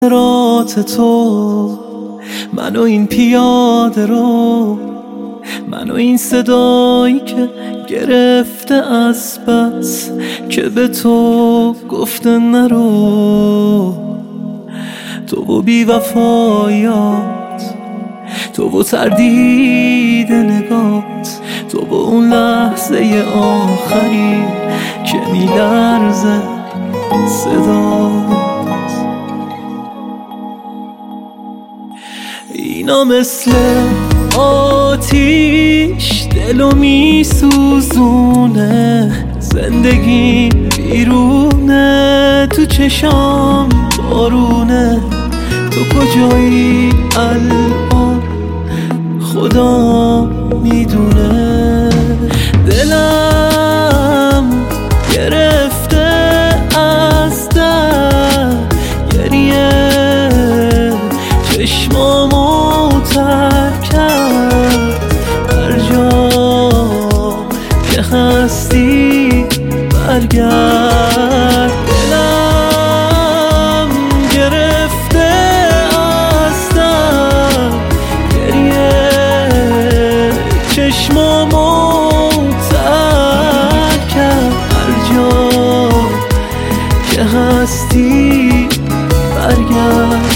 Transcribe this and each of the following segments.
رات تو، منو این پیاده رو، منو این صدایی که گرفته از بس که به تو گفته نرو. تو و بی وفایات، تو و تردید نگات، تو و اون لحظه آخری که میلرزه صدات. اینا مثل آتیش دلو میسوزونه، زندگی بیرونه، تو چشام بارونه. تو کجایی الان خدا میدونه. دلم گرفته از در گریه، چشمامو ترک کرد. هر جا که هستی برگرد. دلم گرفته از در گریه، چشمامو ترک کرد. هر جا که هستی برگرد.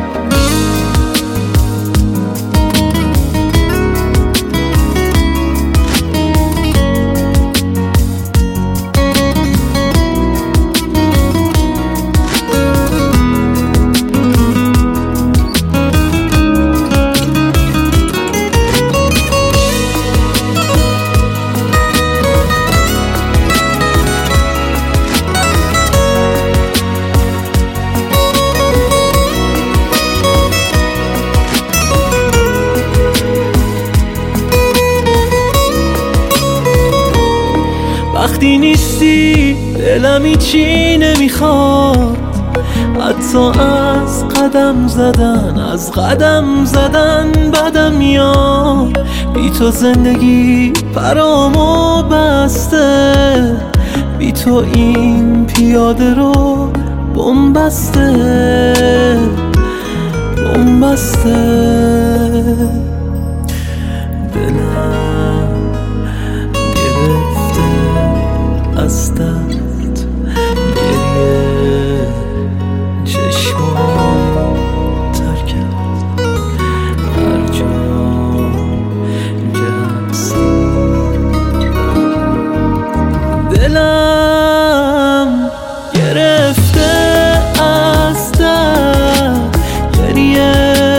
وقتی نیستی دلم هیچی نمیخواد، حتی از قدم زدن بدم میاد. بی تو زندگی برامو بسته، بی تو این پیاده رو بنبسته. دلم گرفته از درد گریه، چشمام ترک کرد. هر جا که هستی دلم گرفته از درد گریه،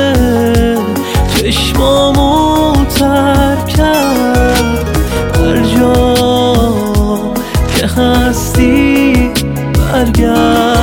چشمامو ترک کرد. هر جا که هستی برگرد.